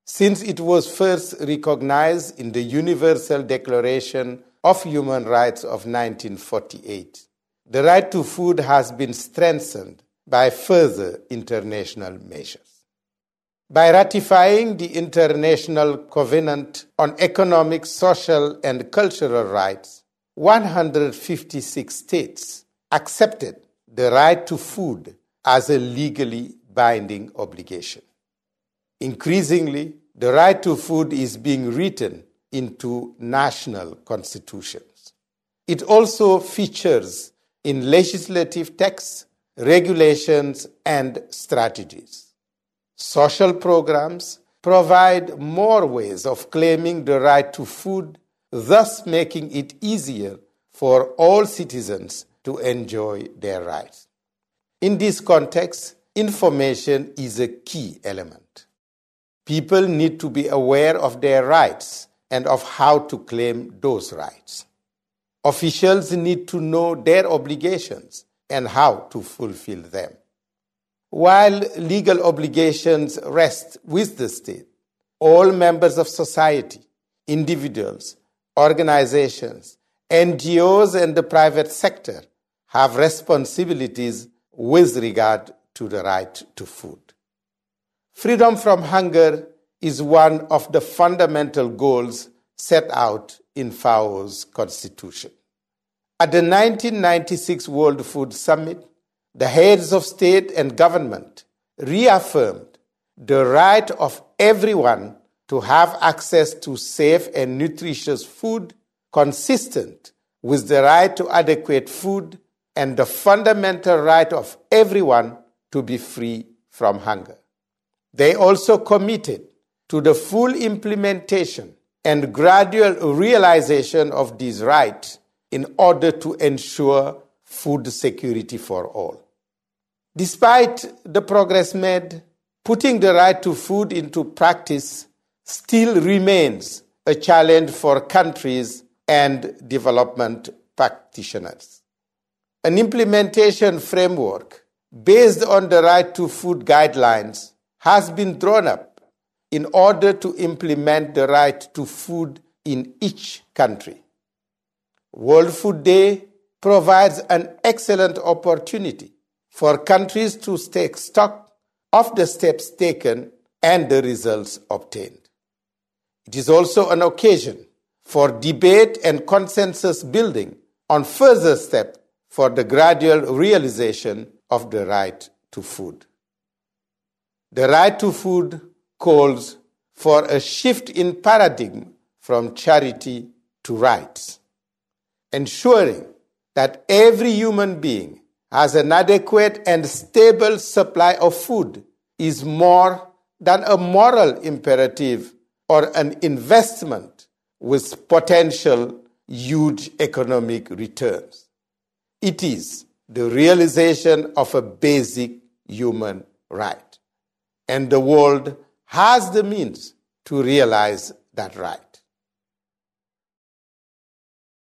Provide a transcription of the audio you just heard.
since it was first recognized in the Universal Declaration of Human Rights of 1948. The right to food has been strengthened by further international measures. By ratifying the International Covenant on Economic, Social, and Cultural Rights, 156 states accepted the right to food as a legally binding obligation. Increasingly, the right to food is being written into national constitutions. It also features in legislative texts, regulations, and strategies. Social programs provide more ways of claiming the right to food, thus making it easier for all citizens to enjoy their rights. In this context, information is a key element. People need to be aware of their rights and of how to claim those rights. Officials need to know their obligations and how to fulfill them. While legal obligations rest with the state, all members of society, individuals, organizations, NGOs, and the private sector have responsibilities with regard to the right to food. Freedom from hunger is one of the fundamental goals set out in FAO's constitution. At the 1996 World Food Summit, the heads of state and government reaffirmed the right of everyone to have access to safe and nutritious food consistent with the right to adequate food and the fundamental right of everyone to be free from hunger. They also committed to the full implementation and gradual realization of these rights in order to ensure food security for all. Despite the progress made, putting the right to food into practice still remains a challenge for countries and development practitioners. An implementation framework based on the right to food guidelines has been drawn up in order to implement the right to food in each country. World Food Day provides an excellent opportunity for countries to take stock of the steps taken and the results obtained. It is also an occasion for debate and consensus building on further steps for the gradual realization of the right to food. The right to food calls for a shift in paradigm from charity to rights, ensuring that every human being has an adequate and stable supply of food is more than a moral imperative or an investment with potential huge economic returns. It is the realization of a basic human right, and the world has the means to realize that right.